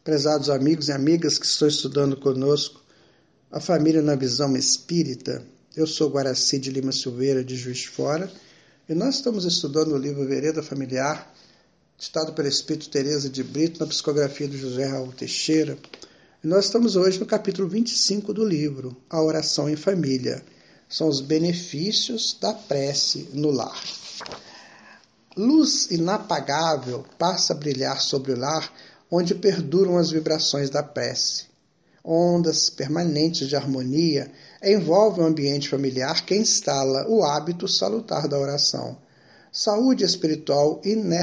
Prezados amigos e amigas que estão estudando conosco, a família na visão espírita. Eu sou Guaraci de Lima Silveira, de Juiz de Fora, e nós estamos estudando o livro Vereda Familiar, ditado pelo Espírito Teresa de Brito, na psicografia do José Raul Teixeira. E nós estamos hoje no capítulo 25 do livro, A Oração em Família. São os benefícios da prece no lar. Luz inapagável passa a brilhar sobre o lar, onde perduram as vibrações da prece. Ondas permanentes de harmonia envolvem o ambiente familiar que instala o hábito salutar da oração. Saúde espiritual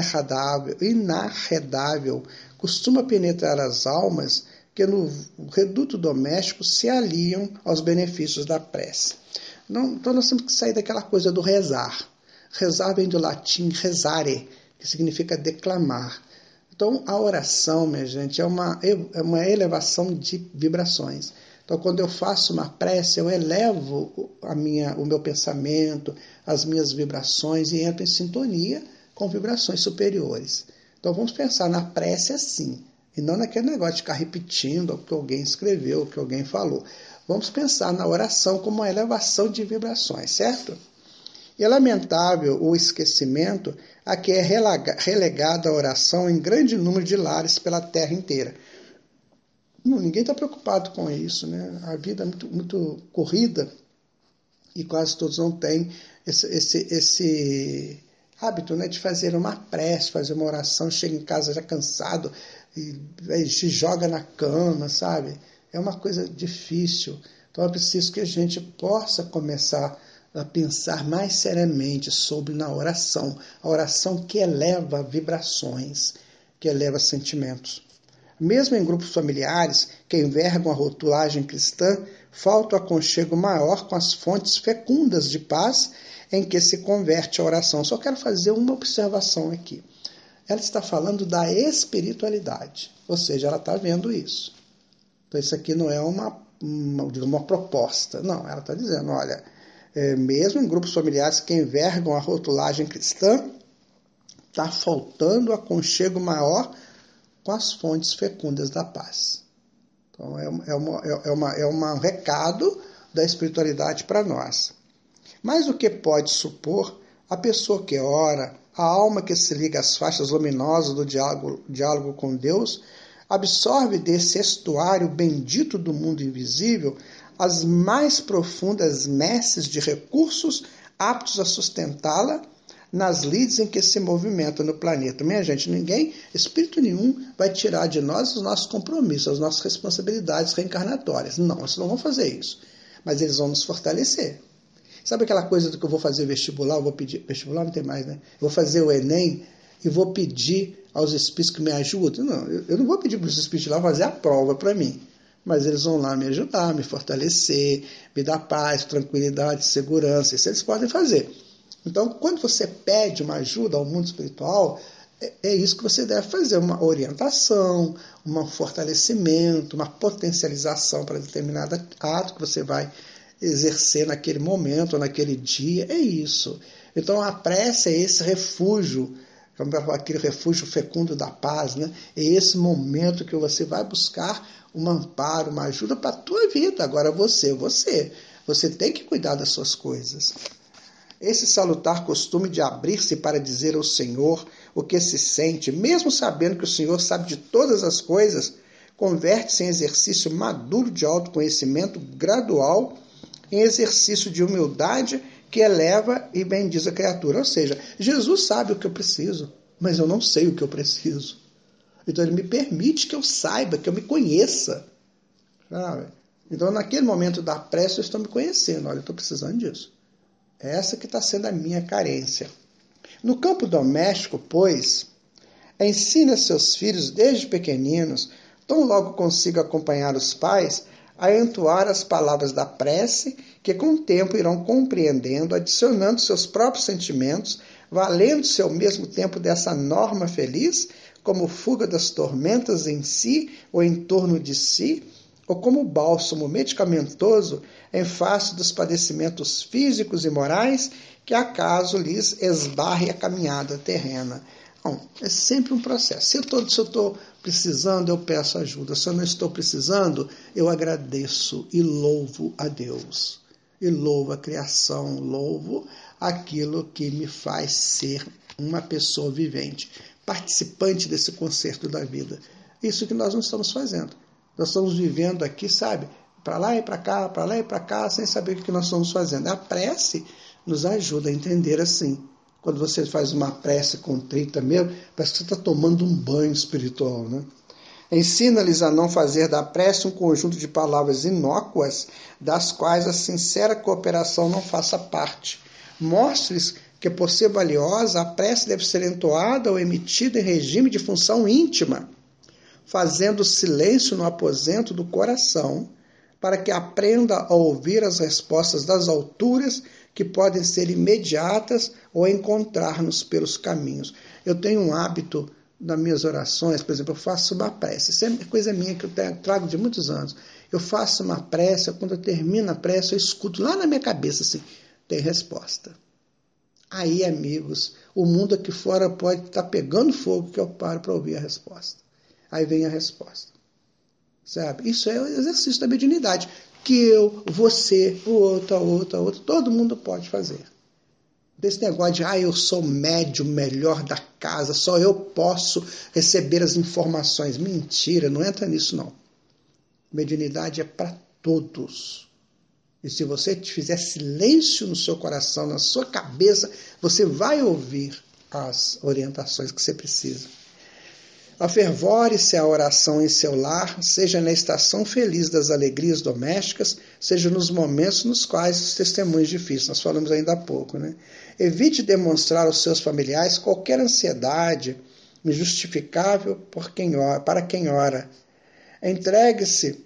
inarredável costuma penetrar as almas que no reduto doméstico se aliam aos benefícios da prece. Então nós temos que sair daquela coisa do rezar. Rezar vem do latim rezare, que significa declamar. Então, a oração, minha gente, é uma elevação de vibrações. Então, quando eu faço uma prece, eu elevo o meu pensamento, as minhas vibrações e entro em sintonia com vibrações superiores. Então, vamos pensar na prece assim, e não naquele negócio de ficar repetindo o que alguém escreveu, o que alguém falou. Vamos pensar na oração como uma elevação de vibrações, certo? E é lamentável o esquecimento a que é relegada a oração em grande número de lares pela terra inteira. Ninguém está preocupado com isso, né? A vida é muito corrida e quase todos não têm esse hábito, né, de fazer uma prece, fazer uma oração, chega em casa já cansado e se joga na cama, sabe? É uma coisa difícil. Então é preciso que a gente possa começar a pensar mais seriamente sobre a oração que eleva vibrações, que eleva sentimentos. Mesmo em grupos familiares que envergam a rotulagem cristã, falta o aconchego maior com as fontes fecundas de paz em que se converte a oração. Só quero fazer uma observação aqui. Ela está falando da espiritualidade, ou seja, ela está vendo isso. Então isso aqui não é uma proposta, não, ela está dizendo, olha, mesmo em grupos familiares que envergam a rotulagem cristã, está faltando aconchego maior com as fontes fecundas da paz. Então, é um recado da espiritualidade para nós. Mais do que pode supor, a pessoa que ora, a alma que se liga às faixas luminosas do diálogo com Deus, absorve desse estuário bendito do mundo invisível as mais profundas messes de recursos aptos a sustentá-la nas lides em que se movimenta no planeta. Minha gente, espírito nenhum vai tirar de nós os nossos compromissos, as nossas responsabilidades reencarnatórias. Não, eles não vão fazer isso. Mas eles vão nos fortalecer. Sabe aquela coisa do que eu vou fazer vestibular, eu vou pedir... Vestibular não tem mais, né? Eu vou fazer o Enem e vou pedir aos espíritos que me ajudem. Não, eu não vou pedir para os espíritos lá fazer a prova para mim. Mas eles vão lá me ajudar, me fortalecer, me dar paz, tranquilidade, segurança. Isso eles podem fazer. Então, quando você pede uma ajuda ao mundo espiritual, é isso que você deve fazer, uma orientação, um fortalecimento, uma potencialização para determinado ato que você vai exercer naquele momento, naquele dia. É isso. Então, a prece é esse refúgio, aquele refúgio fecundo da paz, né? É esse momento que você vai buscar um amparo, uma ajuda para a tua vida. Agora você tem que cuidar das suas coisas. Esse salutar costume de abrir-se para dizer ao Senhor o que se sente, mesmo sabendo que o Senhor sabe de todas as coisas, converte-se em exercício maduro de autoconhecimento gradual, em exercício de humildade que eleva e bendiz a criatura. Ou seja, Jesus sabe o que eu preciso, mas eu não sei o que eu preciso. Então ele me permite que eu saiba, que eu me conheça. Sabe? Então naquele momento da prece eu estou me conhecendo. Olha, eu estou precisando disso. Essa que está sendo a minha carência. No campo doméstico, pois, ensina seus filhos desde pequeninos, tão logo consiga acompanhar os pais, a entoar as palavras da prece, que com o tempo irão compreendendo, adicionando seus próprios sentimentos, valendo-se ao mesmo tempo dessa norma feliz, como fuga das tormentas em si ou em torno de si, ou como bálsamo medicamentoso em face dos padecimentos físicos e morais que acaso lhes esbarre a caminhada terrena. Bom, é sempre um processo. Se eu estou precisando, eu peço ajuda. Se eu não estou precisando, eu agradeço e louvo a Deus. E louvo a criação, louvo aquilo que me faz ser uma pessoa vivente, participante desse concerto da vida. Isso que nós não estamos fazendo. Nós estamos vivendo aqui, sabe, para lá e para cá, para lá e para cá, sem saber o que nós estamos fazendo. A prece nos ajuda a entender assim. Quando você faz uma prece contrita mesmo, parece que você está tomando um banho espiritual, né? Ensina-lhes a não fazer da prece um conjunto de palavras inócuas, das quais a sincera cooperação não faça parte. Mostre-lhes que, por ser valiosa, a prece deve ser entoada ou emitida em regime de função íntima, fazendo silêncio no aposento do coração, para que aprenda a ouvir as respostas das alturas, que podem ser imediatas ou encontrar-nos pelos caminhos. Eu tenho um hábito nas minhas orações, por exemplo, eu faço uma prece. Isso é coisa minha que eu trago de muitos anos. Eu faço uma prece, quando eu termino a prece, eu escuto lá na minha cabeça assim, tem resposta. Aí, amigos, o mundo aqui fora pode estar pegando fogo que eu paro para ouvir a resposta. Aí vem a resposta. Sabe? Isso é o exercício da mediunidade, que eu, você, o outro, a outra, todo mundo pode fazer. Desse negócio de, eu sou médium melhor da casa, só eu posso receber as informações. Mentira, não entra nisso não. Mediunidade é para todos. E se você fizer silêncio no seu coração, na sua cabeça, você vai ouvir as orientações que você precisa. Afervore-se a oração em seu lar, seja na estação feliz das alegrias domésticas, seja nos momentos nos quais os testemunhos difíceis. Nós falamos ainda há pouco, né? Evite demonstrar aos seus familiares qualquer ansiedade injustificável para quem ora. Entregue-se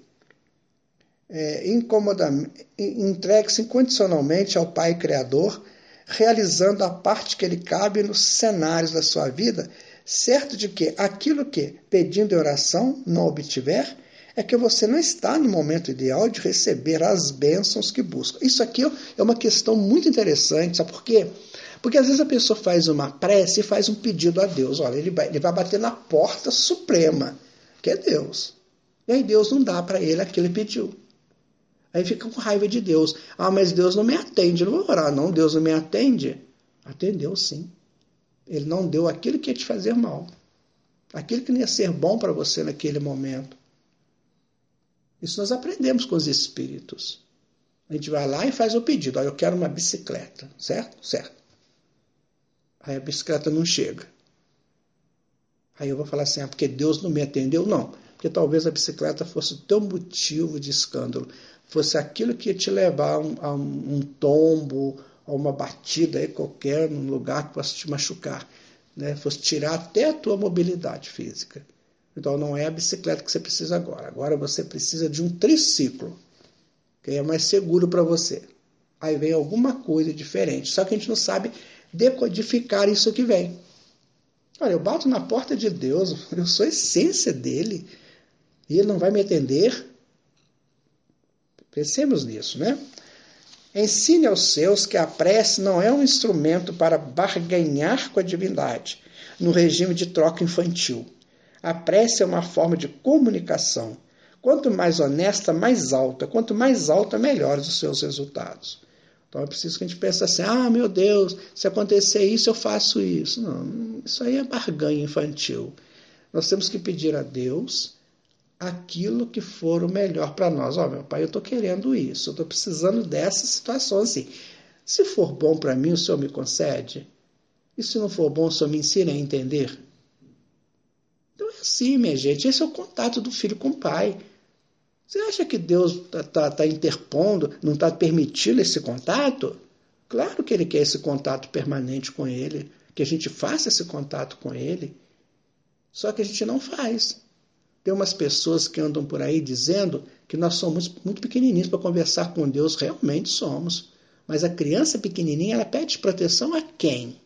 incondicionalmente ao Pai Criador, realizando a parte que lhe cabe nos cenários da sua vida, certo de que aquilo que, pedindo em oração, não obtiver, é que você não está no momento ideal de receber as bênçãos que busca. Isso aqui é uma questão muito interessante, sabe por quê? Porque às vezes a pessoa faz uma prece e faz um pedido a Deus. Olha, ele vai bater na porta suprema, que é Deus. E aí Deus não dá para ele aquilo que ele pediu. Aí fica com raiva de Deus. Mas Deus não me atende, eu não vou orar. Não, Deus não me atende. Atendeu sim. Ele não deu aquilo que ia te fazer mal. Aquilo que não ia ser bom para você naquele momento. Isso nós aprendemos com os espíritos. A gente vai lá e faz o pedido. Eu quero uma bicicleta. Certo? Certo. Aí a bicicleta não chega. Aí eu vou falar assim, porque Deus não me atendeu? Não. Porque talvez a bicicleta fosse o teu motivo de escândalo. Fosse aquilo que ia te levar a um tombo, a uma batida aí qualquer, num lugar que possa te machucar, né? Fosse tirar até a tua mobilidade física. Então não é a bicicleta que você precisa agora. Agora você precisa de um triciclo, que é mais seguro para você. Aí vem alguma coisa diferente. Só que a gente não sabe decodificar isso que vem. Olha, eu bato na porta de Deus, eu sou a essência dele, e ele não vai me atender? Pensemos nisso, né? Ensine aos seus que a prece não é um instrumento para barganhar com a divindade, no regime de troca infantil. A prece é uma forma de comunicação. Quanto mais honesta, mais alta. Quanto mais alta, melhores os seus resultados. Então é preciso que a gente pense assim, meu Deus, se acontecer isso, eu faço isso. Não, isso aí é barganha infantil. Nós temos que pedir a Deus aquilo que for o melhor para nós. Meu pai, eu estou querendo isso, eu estou precisando dessa situação assim. Se for bom para mim, o Senhor me concede? E se não for bom, o Senhor me ensina a entender? Então é assim, minha gente, esse é o contato do filho com o pai. Você acha que Deus está interpondo, não está permitindo esse contato? Claro que ele quer esse contato permanente com ele, que a gente faça esse contato com ele, só que a gente não faz. Tem umas pessoas que andam por aí dizendo que nós somos muito pequenininhos para conversar com Deus. Realmente somos. Mas a criança pequenininha, ela pede proteção a quem?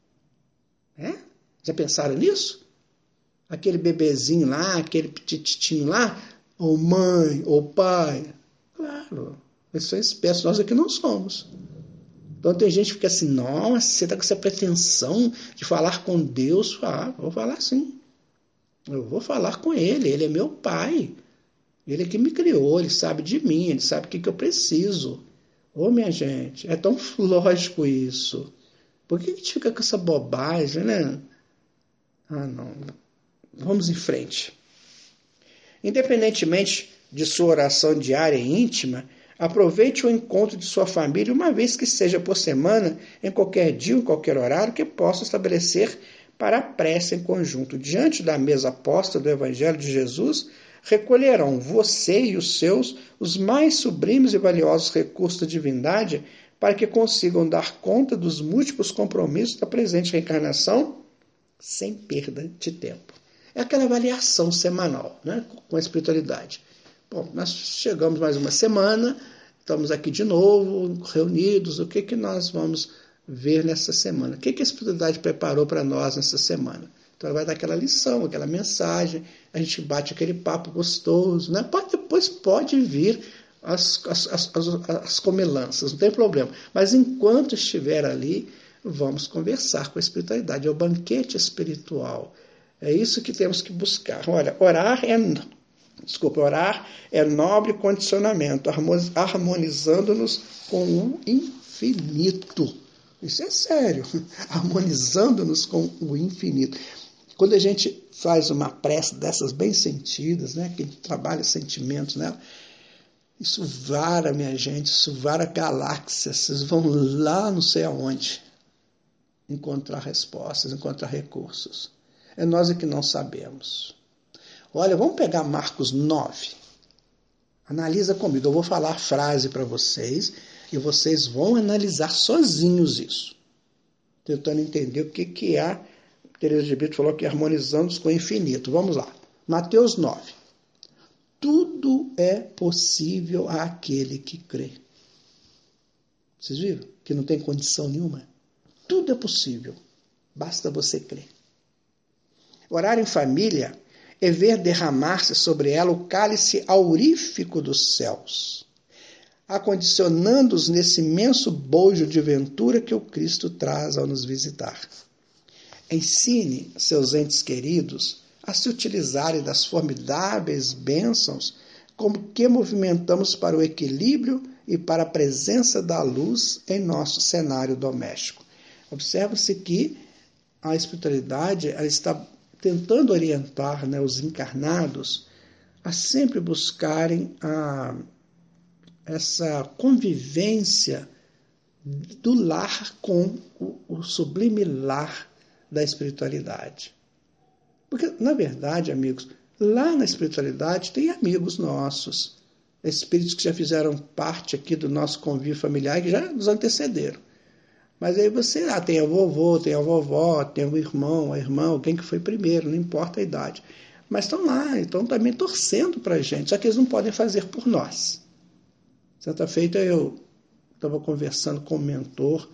Já pensaram nisso? Aquele bebezinho lá, aquele petitinho lá, ou mãe, ou pai. Claro, eles são espécies, nós aqui não somos. Então tem gente que fica assim, nossa, você está com essa pretensão de falar com Deus? Vou falar sim. Eu vou falar com ele é meu pai. Ele é que me criou, ele sabe de mim, ele sabe o que eu preciso. Ô, minha gente, é tão lógico isso. Por que a gente fica com essa bobagem, né? Ah, não. Vamos em frente. Independentemente de sua oração diária e íntima, aproveite o encontro de sua família uma vez que seja por semana, em qualquer dia, em qualquer horário, que possa estabelecer para a prece em conjunto. Diante da mesa posta do Evangelho de Jesus, recolherão você e os seus os mais sublimes e valiosos recursos da divindade para que consigam dar conta dos múltiplos compromissos da presente reencarnação sem perda de tempo. É aquela avaliação semanal, né, com a espiritualidade. Bom, nós chegamos mais uma semana, estamos aqui de novo, reunidos, o que nós vamos ver nessa semana? O que a espiritualidade preparou para nós nessa semana? Então ela vai dar aquela lição, aquela mensagem, a gente bate aquele papo gostoso, né? Depois pode vir as comilanças, não tem problema. Mas enquanto estiver ali, vamos conversar com a espiritualidade, é o banquete espiritual. É isso que temos que buscar. Olha, orar é nobre condicionamento, harmonizando-nos com o infinito. Isso é sério, harmonizando-nos com o infinito. Quando a gente faz uma prece dessas bem sentidas, né, que a gente trabalha sentimentos nela, isso vara, minha gente, isso vara galáxias, vocês vão lá não sei aonde encontrar respostas, encontrar recursos. É nós que não sabemos. Olha, vamos pegar Marcos 9. Analisa comigo. Eu vou falar a frase para vocês e vocês vão analisar sozinhos isso. Tentando entender o que é. Teresa de Brito falou que harmonizamos com o infinito. Vamos lá. Mateus 9. Tudo é possível àquele que crê. Vocês viram? Que não tem condição nenhuma. Tudo é possível. Basta você crer. Orar em família é ver derramar-se sobre ela o cálice aurífico dos céus, acondicionando-os nesse imenso bojo de ventura que o Cristo traz ao nos visitar. Ensine seus entes queridos a se utilizarem das formidáveis bênçãos como que movimentamos para o equilíbrio e para a presença da luz em nosso cenário doméstico. Observa-se que a espiritualidade ela está tentando orientar, né, os encarnados a sempre buscarem essa convivência do lar com o sublime lar da espiritualidade. Porque, na verdade, amigos, lá na espiritualidade tem amigos nossos, espíritos que já fizeram parte aqui do nosso convívio familiar e que já nos antecederam. Mas aí você tem a vovô, tem a vovó, tem o irmão, a irmã, alguém que foi primeiro, não importa a idade. Mas estão lá, estão também torcendo para a gente, só que eles não podem fazer por nós. Certa feita eu estava conversando com um mentor,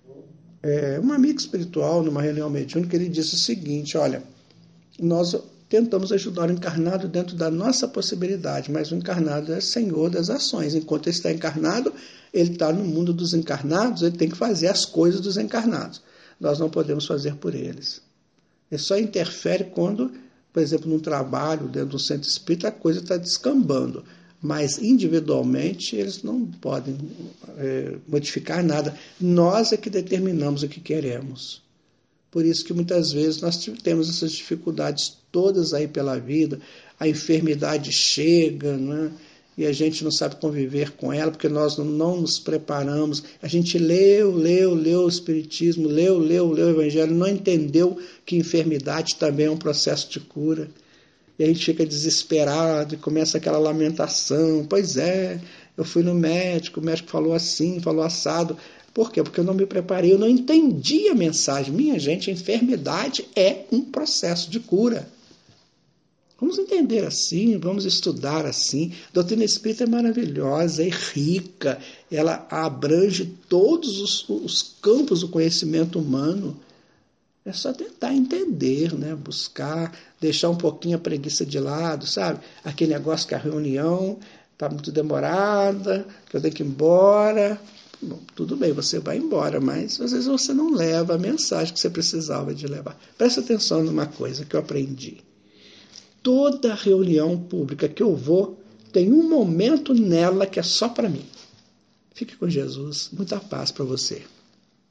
um amigo espiritual, numa reunião mediúnica, ele disse o seguinte, olha, nós tentamos ajudar o encarnado dentro da nossa possibilidade, mas o encarnado é senhor das ações. Enquanto ele está encarnado, ele está no mundo dos encarnados, ele tem que fazer as coisas dos encarnados. Nós não podemos fazer por eles. Ele só interfere quando, por exemplo, num trabalho dentro do centro espírita, a coisa está descambando. Mas individualmente eles não podem modificar nada. Nós é que determinamos o que queremos. Por isso que muitas vezes nós temos essas dificuldades todas aí pela vida, a enfermidade chega, né? E a gente não sabe conviver com ela, porque nós não nos preparamos. A gente leu o Espiritismo, leu o Evangelho, não entendeu que enfermidade também é um processo de cura. E a gente fica desesperado e começa aquela lamentação. Pois é, eu fui no médico, o médico falou assim, falou assado. Por quê? Porque eu não me preparei, eu não entendi a mensagem. Minha gente, a enfermidade é um processo de cura. Vamos entender assim, vamos estudar assim. A doutrina espírita é maravilhosa, é rica, ela abrange todos os campos do conhecimento humano. É só tentar entender, né? Buscar, deixar um pouquinho a preguiça de lado, sabe? Aquele negócio que a reunião está muito demorada, que eu tenho que ir embora. Bom, tudo bem, você vai embora, mas às vezes você não leva a mensagem que você precisava de levar. Presta atenção numa coisa que eu aprendi. toda reunião pública que eu vou, tem um momento nela que é só para mim. Fique com Jesus. Muita paz para você.